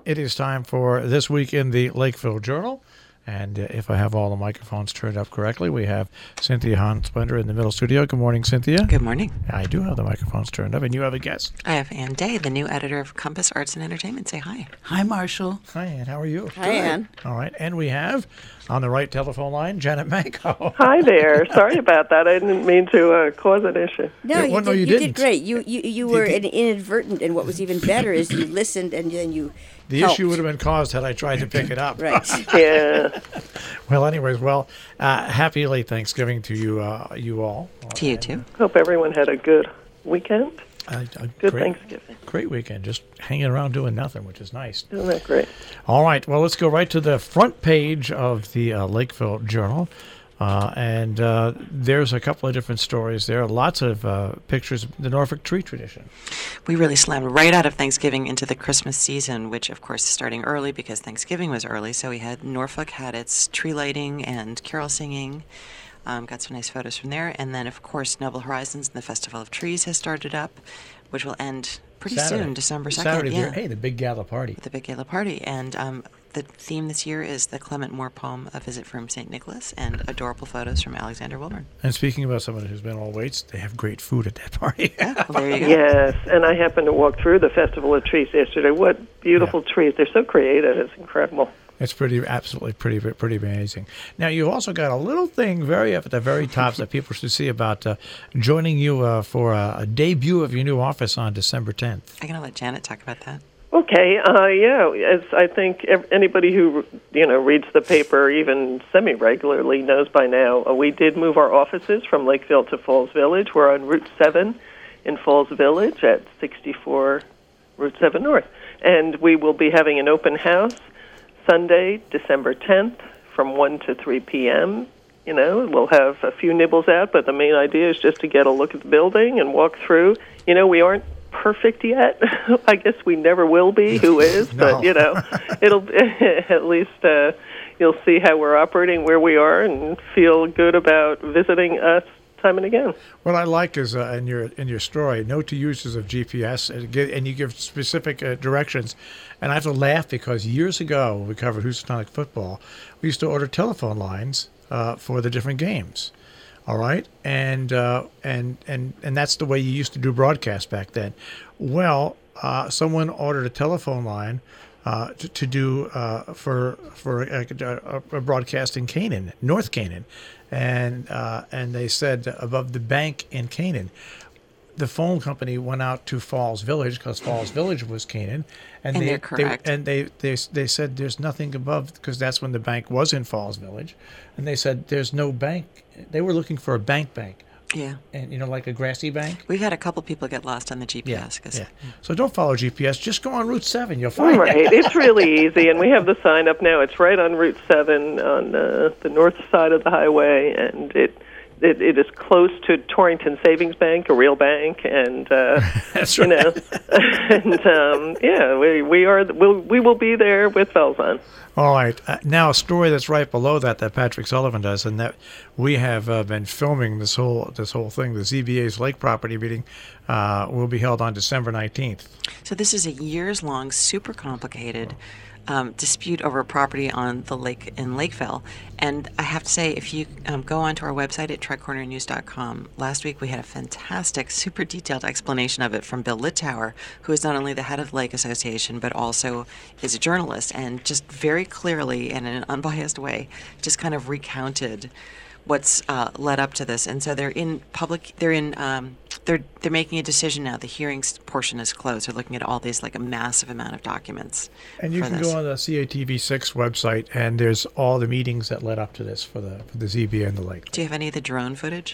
It is time for This Week in the Lakeville Journal. And if I have all the microphones turned up correctly, we have Cynthia Hansbender in the middle studio. Good morning, Cynthia. Good morning. I do have the microphones turned up, and you have a guest. I have Ann Day, the new editor of Compass Arts and Entertainment. Say hi. Hi, Marshall. Hi, Ann. How are you? Hi, Ann. All right. And we have, on the right telephone line, Janet Manco. Hi there. Sorry about that. I didn't mean to cause an issue. No, Yeah, you you did didn't. great. You were inadvertent, and what was even better is you listened and then you The helped. issue would have been caused had I tried to pick it up. Right. Yeah. Well, anyways, happy late Thanksgiving to you all. To you, too. Hope everyone had a good weekend. Good great, Thanksgiving. Great weekend. Just hanging around doing nothing, which is nice. Isn't that great? All right. Well, let's go right to the front page of the Lakeville Journal. And there's a couple of different stories there. Lots of pictures of the Norfolk tree tradition. We really slammed right out of Thanksgiving into the Christmas season, which, of course, is starting early because Thanksgiving was early. So Norfolk had its tree lighting and carol singing. Got some nice photos from there. And then, of course, Noble Horizons and the Festival of Trees has started up, which will end pretty soon, December 2nd. Saturday, yeah. Hey, the big gala party. The big gala party. And the theme this year is the Clement Moore poem, A Visit from St. Nicholas, and adorable photos from Alexander Wilburn. And speaking about someone who's been all weights, they have great food at that party. Yeah, well, there you go. Yes, and I happened to walk through the Festival of Trees yesterday. What beautiful trees. They're so creative. It's incredible. It's absolutely pretty amazing. Now, you've also got a little thing very up at the very top that people should see about joining you for a debut of your new office on December 10th. I'm going to let Janet talk about that. Okay, as I think anybody who reads the paper even semi-regularly knows by now, we did move our offices from Lakeville to Falls Village. We're on Route 7 in Falls Village at 64 Route 7 North. And we will be having an open house Sunday, December 10th from 1 to 3 p.m. We'll have a few nibbles out, but the main idea is just to get a look at the building and walk through. We aren't perfect yet. I guess we never will be. Who is? No. But, it'll at least you'll see how we're operating, where we are, and feel good about visiting us time and again. What I like is in your story, note to users of GPS, and you give specific directions. And I have to laugh because years ago, when we covered Housatonic football, we used to order telephone lines for the different games. All right, and that's the way you used to do broadcast back then. Well, someone ordered a telephone line to do for a broadcast in Canaan, North Canaan, and they said above the bank in Canaan. The phone company went out to Falls Village because Falls Village was Canaan, and they're correct. They said there's nothing above because that's when the bank was in Falls Village, and they said there's no bank. They were looking for a bank, Yeah. and like a grassy bank. We've had a couple people get lost on the GPS. Yeah. So don't follow GPS. Just go on Route 7. You'll find Right. it. It's really easy, and we have the sign up now. It's right on Route 7 on the north side of the highway, and it is close to Torrington Savings Bank, a real bank, and That's right. and we will be there with bells on. All right. Now, a story that's right below that Patrick Sullivan does, and that we have been filming this whole thing. The ZBA's lake property meeting will be held on December 19th. So this is a years-long, super complicated dispute over a property on the lake in Lakeville. And I have to say, if you go onto our website at tricornernews.com, last week we had a fantastic, super detailed explanation of it from Bill Littauer, who is not only the head of the Lake Association, but also is a journalist, and just very clearly and in an unbiased way, just kind of recounted what's led up to this. And so they're making a decision now. The hearings portion is closed. They're looking at all these, like a massive amount of documents. And you can go on the CATV6 website, and there's all the meetings that led up to this for the ZBA and the lake. Do you have any of the drone footage?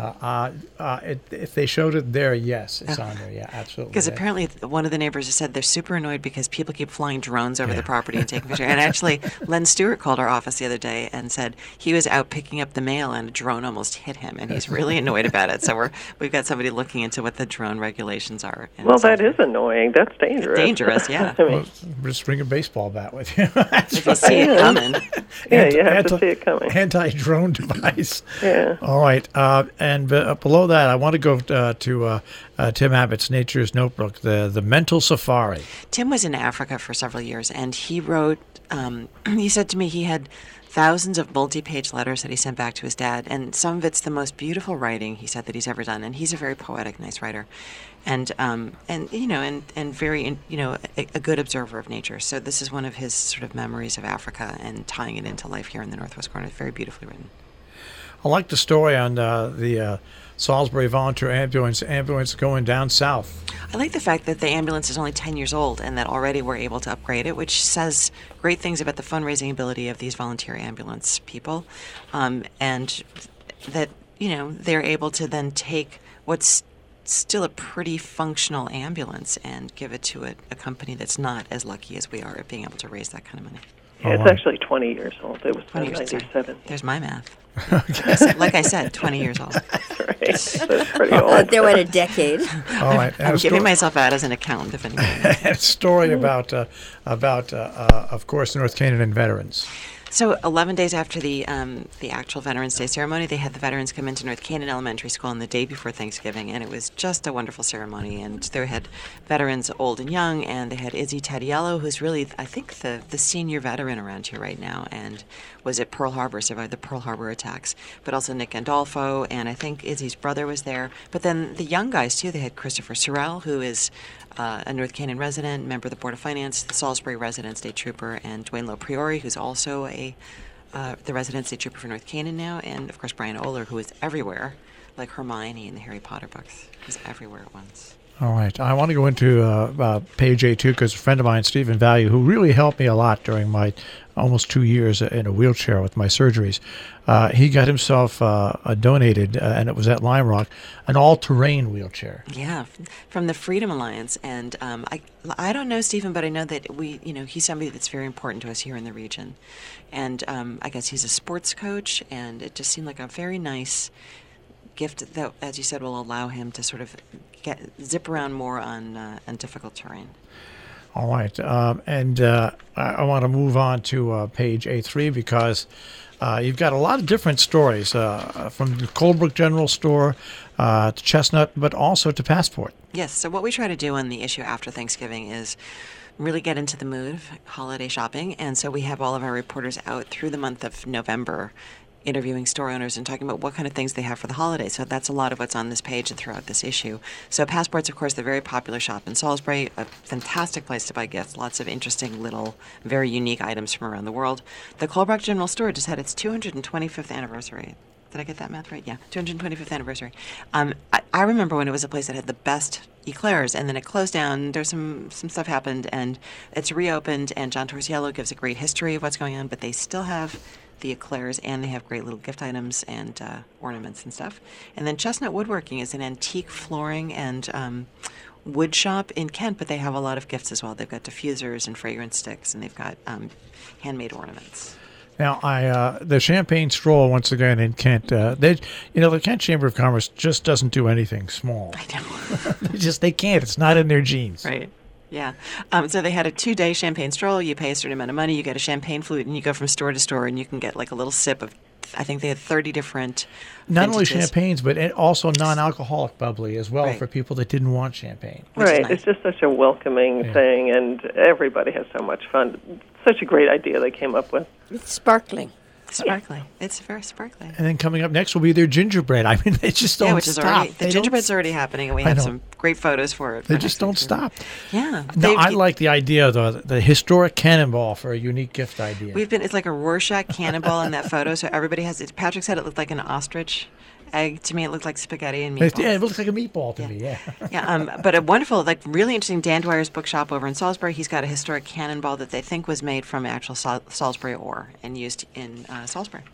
If they showed it there, yes, it's on there. Yeah, absolutely. Because apparently one of the neighbors has said they're super annoyed because people keep flying drones over the property and taking pictures. And actually, Len Stewart called our office the other day and said he was out picking up the mail and a drone almost hit him, and he's really annoyed about it. So we've got somebody looking into what the drone regulations are. Well, that is annoying. That's dangerous. Dangerous, yeah. Well, just bring a baseball bat with you. If you see it coming. Yeah, you have to see it coming. Anti-drone device. Yeah. All right. below that, I want to go to Tim Abbott's Nature's Notebook, the Mental Safari. Tim was in Africa for several years, and he wrote, he said to me he had thousands of multi-page letters that he sent back to his dad, and some of it's the most beautiful writing, he said, that he's ever done. And he's a very poetic, nice writer, and very, a good observer of nature. So this is one of his sort of memories of Africa and tying it into life here in the Northwest Corner. It's very beautifully written. I like the story on the Salisbury Volunteer Ambulance going down south. I like the fact that the ambulance is only 10 years old and that already we're able to upgrade it, which says great things about the fundraising ability of these volunteer ambulance people, and that, they're able to then take what's still a pretty functional ambulance and give it to a company that's not as lucky as we are at being able to raise that kind of money. Yeah, it's actually 20 years old. It was 97. There's my math. Like I said, 20 years old. That's right. That's pretty old. There went a decade. All right. I'm giving myself out as an accountant, if anything. A story about, of course, North Canaan veterans. So 11 days after the actual Veterans Day ceremony, they had the veterans come into North Canaan Elementary School on the day before Thanksgiving, and it was just a wonderful ceremony. And they had veterans old and young, and they had Izzy Tadiello, who's really, I think, the senior veteran around here right now, and was at Pearl Harbor, survived the Pearl Harbor attacks. But also Nick Gandolfo, and I think Izzy's brother was there. But then the young guys, too, they had Christopher Sorrell, who is a North Canaan resident, member of the Board of Finance, the Salisbury resident state trooper, and Dwayne Lopriori, who's also the resident state trooper for North Canaan now, and of course Brian Oler, who is everywhere, like Hermione in the Harry Potter books. He's everywhere at once. All right. I want to go into page A2 because a friend of mine, Stephen Value, who really helped me a lot during my almost 2 years in a wheelchair with my surgeries, he got himself donated, and it was at Lime Rock, an all-terrain wheelchair. Yeah, from the Freedom Alliance. And I don't know Stephen, but I know that he's somebody that's very important to us here in the region. And I guess he's a sports coach, and it just seemed like a very nice gift that, as you said, will allow him to sort of zip around more on difficult terrain. All right. I want to move on to page A3 because you've got a lot of different stories from the Colebrook General Store to Chestnut, but also to Passport. Yes. So what we try to do on the issue after Thanksgiving is really get into the mood of holiday shopping. And so we have all of our reporters out through the month of November interviewing store owners and talking about what kind of things they have for the holidays. So that's a lot of what's on this page and throughout this issue. So Passport's, of course, the very popular shop in Salisbury, a fantastic place to buy gifts, lots of interesting little, very unique items from around the world. The Colebrook General Store just had its 225th anniversary. Did I get that math right? Yeah, 225th anniversary. I remember when it was a place that had the best eclairs, and then it closed down. There's some stuff happened, and it's reopened, and John Torsiello gives a great history of what's going on, but they still have the eclairs, and they have great little gift items and ornaments and stuff. And then Chestnut Woodworking is an antique flooring and wood shop in Kent, but they have a lot of gifts as well. They've got diffusers and fragrance sticks, and they've got handmade ornaments. Now, the Champagne Stroll, once again, in Kent, the Kent Chamber of Commerce just doesn't do anything small. I know. They can't. It's not in their genes. Right. Yeah. So they had a 2-day champagne stroll. You pay a certain amount of money, you get a champagne flute, and you go from store to store, and you can get like a little sip of, I think they had 30 different Not vintages. only champagnes, but also non-alcoholic bubbly as well, right, for people that didn't want champagne. Right. Nice. It's just such a welcoming thing, and everybody has so much fun. Such a great idea they came up with. It's sparkling. Sparkly. It's very sparkly. And then coming up next will be their gingerbread. I mean, they just don't Yeah, which is stop. already, the gingerbread's already happening, and we have some great photos for it. They just don't stop. Yeah. No, I like the idea of the historic cannonball for a unique gift idea. It's like a Rorschach cannonball in that photo, so everybody has it. Patrick said it looked like an ostrich egg. To me, it looked like spaghetti and meatballs. Yeah, it looks like a meatball to me, yeah. Yeah, but a wonderful, really interesting Dan Dwyer's bookshop over in Salisbury. He's got a historic cannonball that they think was made from actual Salisbury ore and used in Salisbury.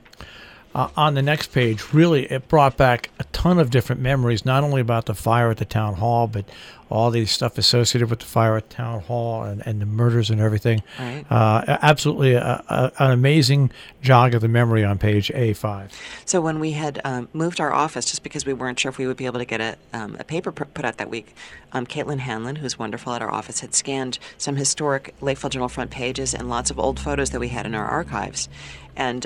On the next page, really, it brought back a ton of different memories, not only about the fire at the town hall, but all the stuff associated with the fire at Town Hall and the murders and everything. Right. Absolutely an amazing jog of the memory on page A5. So when we had moved our office, just because we weren't sure if we would be able to get a paper put out that week, Caitlin Hanlon, who's wonderful at our office, had scanned some historic Lakeville Journal front pages and lots of old photos that we had in our archives. And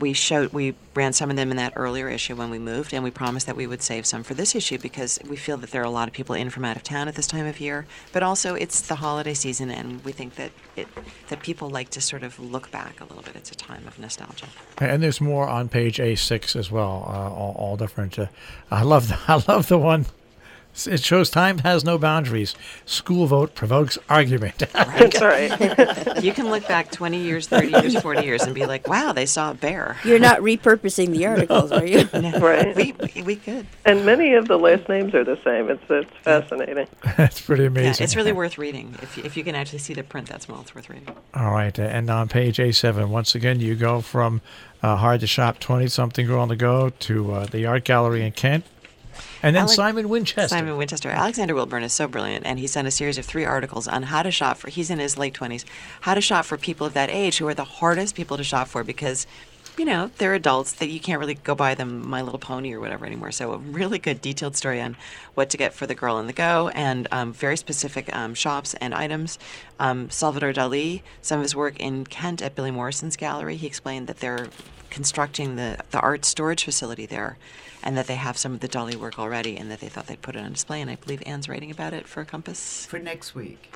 we ran some of them in that earlier issue when we moved, and we promised that we would save some for this issue because we feel that there are a lot of people in from out of town at this time of year. But also, it's the holiday season, and we think that that people like to sort of look back a little bit. It's a time of nostalgia. And there's more on page A6 as well, all different. I love the one. It shows time has no boundaries. School vote provokes argument. That's right. You can look back 20 years, 30 years, 40 years and be like, wow, they saw a bear. You're not repurposing the articles, are you? No, Right. We could. And many of the last names are the same. It's fascinating. That's pretty Yeah, amazing. it's really worth reading. If you can actually see the print, that's well, it's worth reading. All right. And on page A7, once again, you go from Hard to Shop 20-something girl on the go to the Art Gallery in Kent. And then Simon Winchester. Simon Winchester. Alexander Wilburn is so brilliant, and he's done a series of 3 articles on how to shop for, he's in his late 20s, how to shop for people of that age who are the hardest people to shop for because, they're adults that you can't really go buy them My Little Pony or whatever anymore. So a really good detailed story on what to get for the girl on the go and very specific shops and items. Salvador Dali, some of his work in Kent at Billy Morrison's gallery, he explained that they're constructing the art storage facility there and that they have some of the Dali work already and that they thought they'd put it on display. And I believe Anne's writing about it for Compass. For next week.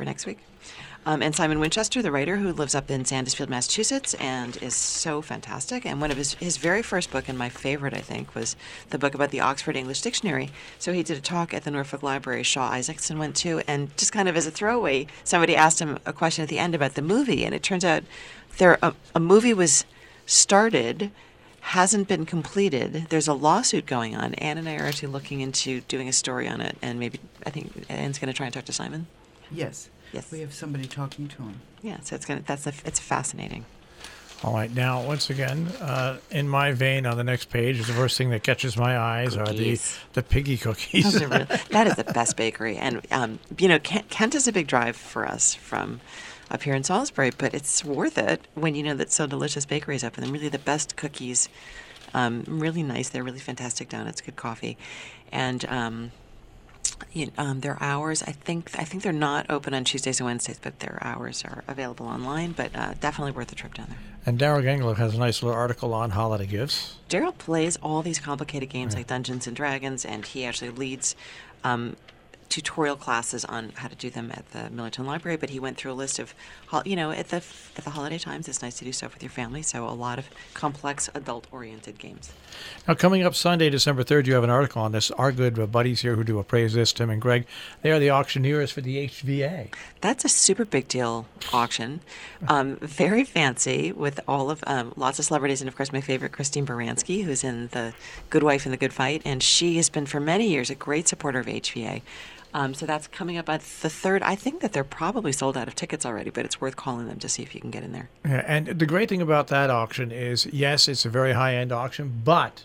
And Simon Winchester, the writer who lives up in Sandusfield, Massachusetts, and is so fantastic. And one of his very first book, and my favorite, I think, was the book about the Oxford English Dictionary. So he did a talk at the Norfolk Library. Shaw Isaacson went to, and just kind of as a throwaway, somebody asked him a question at the end about the movie, and it turns out a movie was started, hasn't been completed. There's a lawsuit going on. Anne and I are actually looking into doing a story on it, and maybe I think Anne's going to try and talk to Simon. Yes. Yes. We have somebody talking to him. Yeah, so it's fascinating. All right. Now, once again, in my vein on the next page, the first thing that catches my eyes Cookies. are the piggy cookies. That is the best bakery. And, Kent is a big drive for us from up here in Salisbury, but it's worth it when you know that So Delicious Bakery is up and really the best cookies, really nice. They're really fantastic donuts, good coffee. And their hours, I think they're not open on Tuesdays and Wednesdays, but their hours are available online, but definitely worth a trip down there. And Daryl Gangler has a nice little article on holiday gifts. Daryl plays all these complicated games like Dungeons and Dragons, and he actually leads tutorial classes on how to do them at the Millerton Library, but he went through a list of, at the holiday times, it's nice to do stuff with your family, so a lot of complex adult-oriented games. Now, coming up Sunday, December 3rd, you have an article on this. Our good buddies here who do Appraise This, Tim and Greg, they are the auctioneers for the HVA. That's a super big deal auction. Very fancy with all of lots of celebrities, and of course my favorite, Christine Baranski, who's in The Good Wife and the Good Fight, and she has been for many years a great supporter of HVA. So that's coming up on the 3rd. I think that they're probably sold out of tickets already, but it's worth calling them to see if you can get in there. Yeah, and the great thing about that auction is, yes, it's a very high-end auction, but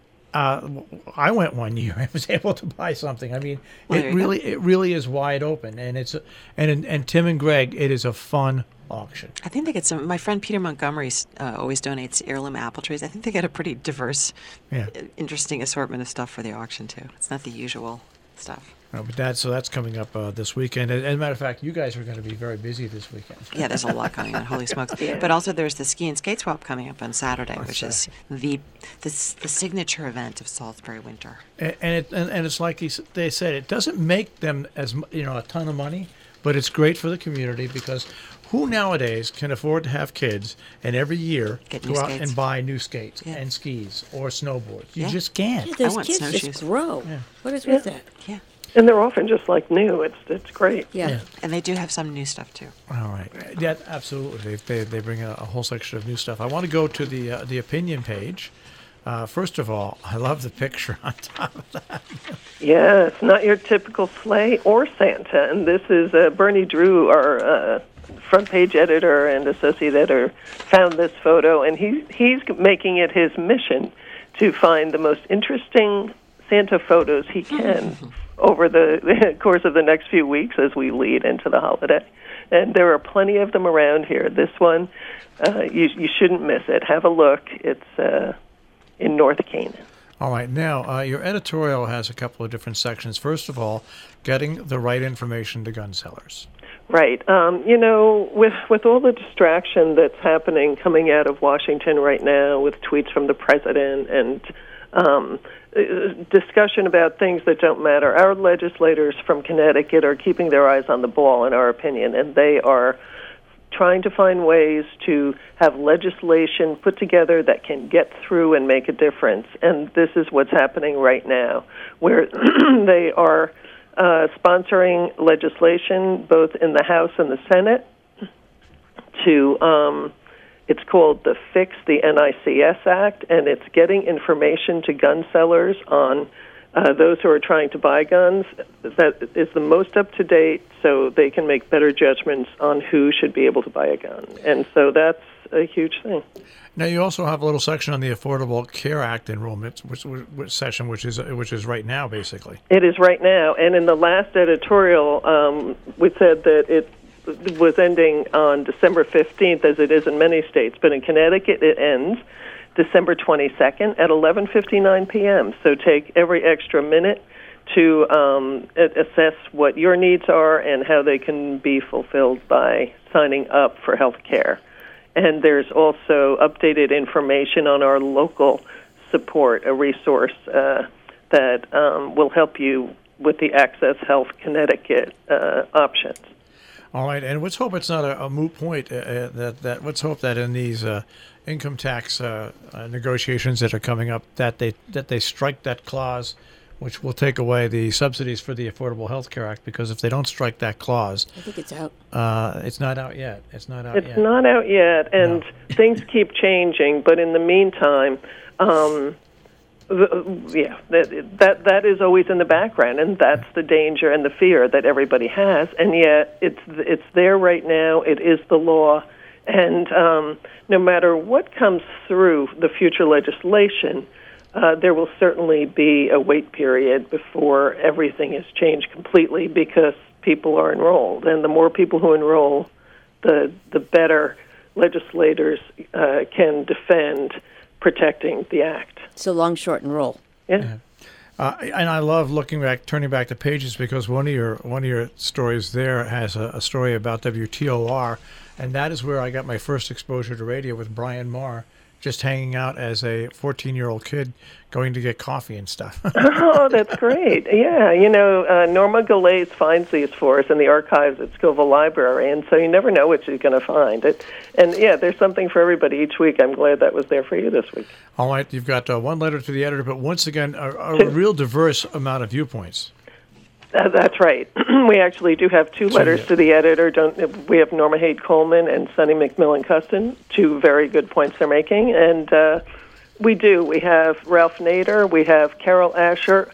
I went one year and was able to buy something. I mean, it really is wide open, and and Tim and Greg, it is a fun auction. I think they get some. My friend Peter Montgomery always donates heirloom apple trees. I think they get a pretty diverse, interesting assortment of stuff for the auction too. It's not the usual stuff. No, but that's coming up this weekend. As a matter of fact, you guys are going to be very busy this weekend. Yeah, there's a lot going on. Holy smokes! But also there's the ski and skate swap coming up on Saturday, which is the signature event of Salisbury winter. And it's like they said, it doesn't make them as a ton of money, but it's great for the community because who nowadays can afford to have kids and every year go out and buy new skates and skis or snowboards? You just can't. Yeah, those kids just grow. Yeah. What is with that? Yeah. And they're often just like new. It's great. Yeah. And they do have some new stuff too. All right. Yeah, absolutely. They bring a whole section of new stuff. I want to go to the opinion page. First of all, I love the picture on top of that. Yeah, it's not your typical sleigh or Santa. And this is Bernie Drew, our front page editor and associate editor, found this photo, and he's making it his mission to find the most interesting Santa photos he can over the course of the next few weeks as we lead into the holiday. And there are plenty of them around here. This one, you shouldn't miss it. Have a look. It's in North Canaan. All right. Now, your editorial has a couple of different sections. First of all, getting the right information to gun sellers. Right. With all the distraction that's happening coming out of Washington right now with tweets from the president and discussion about things that don't matter, our legislators from Connecticut are keeping their eyes on the ball, in our opinion, and they are trying to find ways to have legislation put together that can get through and make a difference. And this is what's happening right now, where they are sponsoring legislation both in the House and the Senate to, it's called the Fix the NICS Act, and it's getting information to gun sellers on those who are trying to buy guns that is the most up-to-date so they can make better judgments on who should be able to buy a gun. And so that's a huge thing. Now, you also have a little section on the Affordable Care Act enrollment, which is right now, basically. It is right now. And in the last editorial, we said that it was ending on December 15th, as it is in many states. But in Connecticut, it ends December 22nd at 11:59 p.m. So take every extra minute to assess what your needs are and how they can be fulfilled by signing up for health care. And there's also updated information on our local support, a resource that will help you with the Access Health Connecticut options. All right, and let's hope it's not a moot point. Let's hope that in these income tax negotiations that are coming up, that they strike that clause, which will take away the subsidies for the Affordable Health Care Act. Because if they don't strike that clause, I think it's out. It's not out yet. It's not out yet, and things keep changing. But in the meantime, that is always in the background, and that's the danger and the fear that everybody has. And yet, it's there right now. It is the law, and no matter what comes through the future legislation, there will certainly be a wait period before everything is changed completely because people are enrolled, and the more people who enroll, the better legislators can defend protecting the act. So long, short, and roll. Yeah. And I love turning back the pages, because one of your stories there has a story about WTOR, and that is where I got my first exposure to radio with Brian Marr, just hanging out as a 14-year-old kid, going to get coffee and stuff. Oh, that's great. Yeah, Norma Galais finds these for us in the archives at Scoville Library, and so you never know what you're going to find. And yeah, there's something for everybody each week. I'm glad that was there for you this week. All right, you've got one letter to the editor, but once again, a real diverse amount of viewpoints. That's right. We actually do have two letters to the editor. We have Norma Haight Coleman and Sonny McMillan Custon, two very good points they're making. And we do. We have Ralph Nader. We have Carol Asher,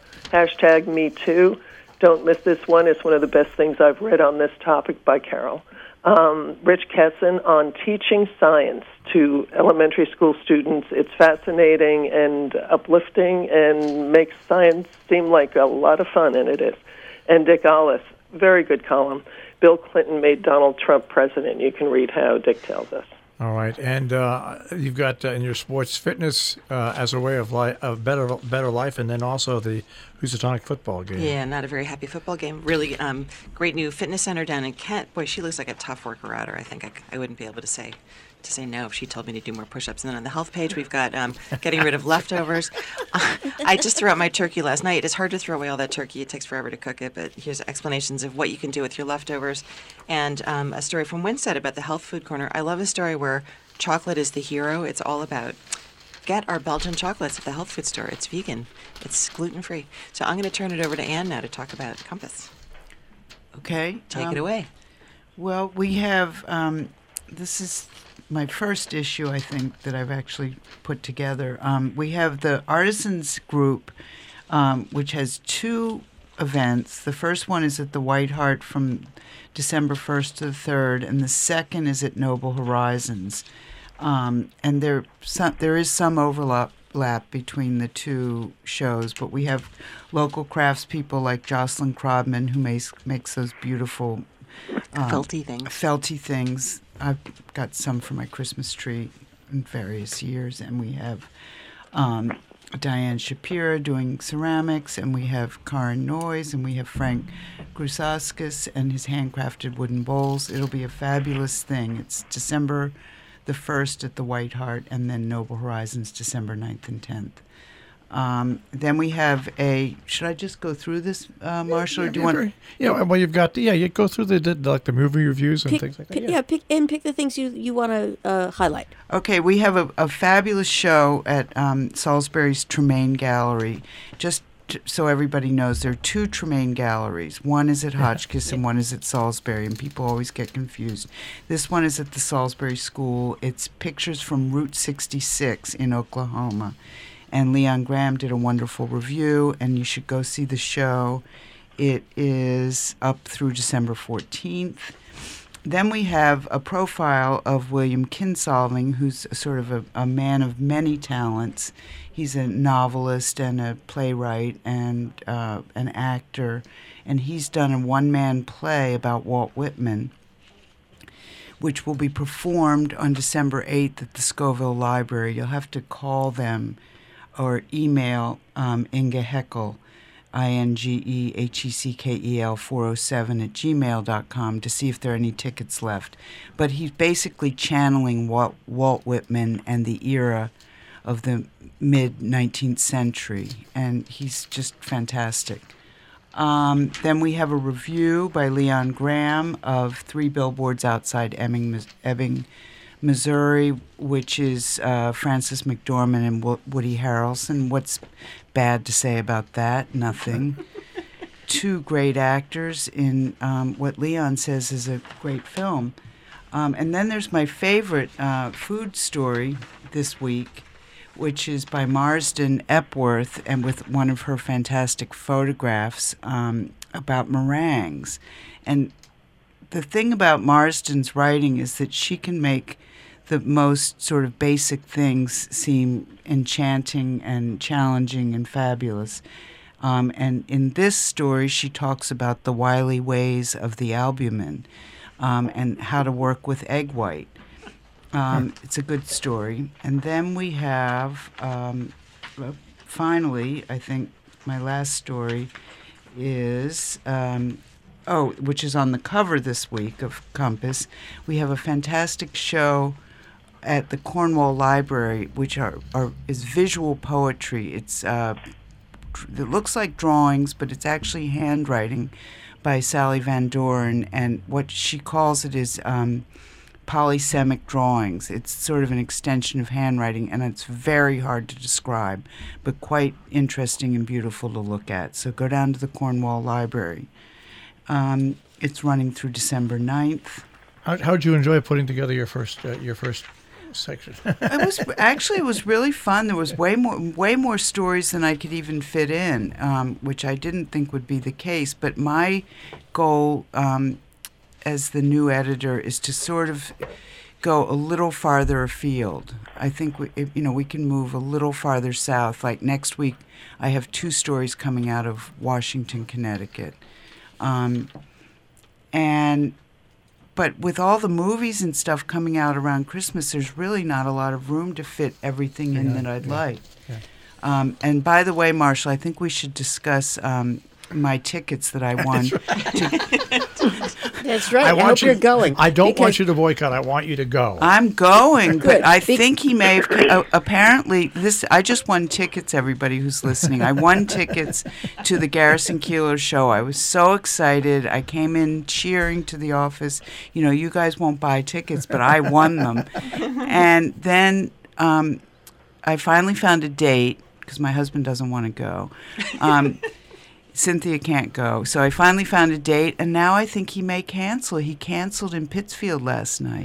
#MeToo. Don't miss this one. It's one of the best things I've read on this topic by Carol. Rich Kesson on teaching science to elementary school students. It's fascinating and uplifting and makes science seem like a lot of fun, and it is. And Dick Ollis, very good column. Bill Clinton made Donald Trump president. You can read how Dick tells us. All right, and you've got in your sports fitness as a way of better life, and then also the Housatonic football game. Yeah, not a very happy football game. Really great new fitness center down in Kent. Boy, she looks like a tough worker outer. I think I wouldn't be able to say no if she told me to do more push-ups. And then on the health page, we've got getting rid of leftovers. I just threw out my turkey last night. It's hard to throw away all that turkey. It takes forever to cook it, but here's explanations of what you can do with your leftovers. And a story from Winstead about the Health Food Corner. I love a story where chocolate is the hero. It's all about get our Belgian chocolates at the health food store. It's vegan. It's gluten-free. So I'm going to turn it over to Ann now to talk about Compass. Okay. Take it away. Well, we have, this is my first issue, I think, that I've actually put together. We have the Artisans Group, which has two events. The first one is at the White Hart from December 1st to the 3rd, and the second is at Noble Horizons. And there is some overlap overlap between the two shows, but we have local craftspeople like Jocelyn Krobman, who makes those beautiful felty things. I've got some for my Christmas tree in various years, and we have Diane Shapira doing ceramics, and we have Karin Noyes, and we have Frank Grusauskas and his handcrafted wooden bowls. It'll be a fabulous thing. It's December the 1st at the White Hart, and then Noble Horizons December 9th and 10th. Then we have should I just go through this, Marshall, or do you want? Well, you've got, you go through the movie reviews and things like that. Pick the things you want to highlight. Okay, we have a fabulous show at Salisbury's Tremaine Gallery. Just so everybody knows, there are two Tremaine galleries. One is at Hotchkiss and one is at Salisbury, and people always get confused. This one is at the Salisbury School. It's pictures from Route 66 in Oklahoma. And Leon Graham did a wonderful review, and you should go see the show. It is up through December 14th. Then we have a profile of William Kinsolving, who's sort of a man of many talents. He's a novelist and a playwright and an actor, and he's done a one-man play about Walt Whitman, which will be performed on December 8th at the Scoville Library. You'll have to call them or email Inge Heckel, INGEHECKEL 407 @gmail.com to see if there are any tickets left. But he's basically channeling Walt Whitman and the era of the mid-19th century, and he's just fantastic. Then we have a review by Leon Graham of 3 Billboards Outside Ebbing, Missouri, which is Frances McDormand and Woody Harrelson. What's bad to say about that? Nothing. 2 great actors in what Leon says is a great film. And then there's my favorite food story this week, which is by Marsden Epworth, and with one of her fantastic photographs about meringues. And the thing about Marsden's writing is that she can make the most sort of basic things seem enchanting and challenging and fabulous. And in this story, she talks about the wily ways of the albumin and how to work with egg white. It's a good story. And then we have, finally, I think my last story is, which is on the cover this week of Compass. We have a fantastic show at the Cornwall Library, which is visual poetry. It looks like drawings, but it's actually handwriting by Sally Van Doren, and what she calls it is polysemic drawings. It's sort of an extension of handwriting, and it's very hard to describe, but quite interesting and beautiful to look at. So go down to the Cornwall Library. It's running through December 9th. How'd you enjoy putting together your first section? It was really fun. There was way more stories than I could even fit in, which I didn't think would be the case. But my goal as the new editor is to sort of go a little farther afield. I think we can move a little farther south. Like next week, I have 2 stories coming out of Washington, Connecticut, But with all the movies and stuff coming out around Christmas, there's really not a lot of room to fit everything in that I'd like. Yeah. And by the way, Marshall, I think we should discuss my tickets that I won. That's right. I hope you're going. I don't want you to boycott. I want you to go. I'm going, but I think he may have. Apparently, I just won tickets. Everybody who's listening, I won tickets to the Garrison Keillor show. I was so excited. I came in cheering to the office. You guys won't buy tickets, but I won them. And then I finally found a date because my husband doesn't want to go. Cynthia can't go. So I finally found a date, and now I think he may cancel. He canceled in Pittsfield last night.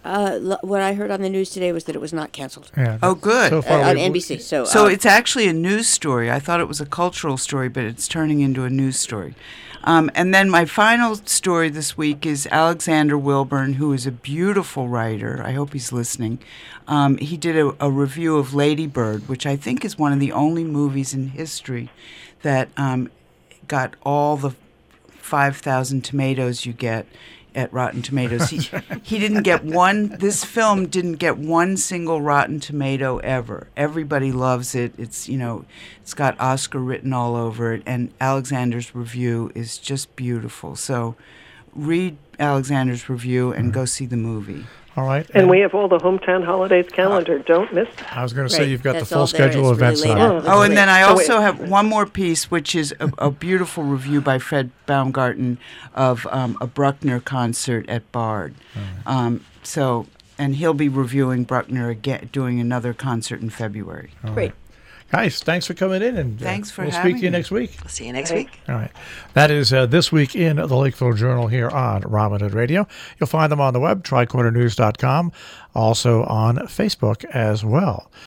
What I heard on the news today was that it was not canceled Yeah. Oh, good. So far, on we- NBC. So It's actually a news story. I thought it was a cultural story, but it's turning into a news story. And then my final story this week is Alexander Wilburn, who is a beautiful writer. I hope he's listening. He did a review of Lady Bird, which I think is one of the only movies in history that got all the 5,000 tomatoes you get at Rotten Tomatoes. He didn't get one. This film didn't get one single Rotten Tomato ever. Everybody loves it. It's it's got Oscar written all over it, and Alexander's review is just beautiful. So, read Alexander's review and go see the movie. All right. And we have all the Hometown Holidays calendar. Don't miss that. I was going to say Right. you've got That's the full all there schedule is, of events really laid now. out. Oh, and then I Oh, also wait. have one more piece, which is a beautiful review by Fred Baumgarten of a Bruckner concert at Bard. And he'll be reviewing Bruckner again, doing another concert in February. great. Guys, thanks for coming in, and Thanks for we'll having speak to you me. next week. We'll see you next week. All right. That is This Week in the Lakeville Journal here on Robin Hood Radio. You'll find them on the web, tricornernews.com, also on Facebook as well.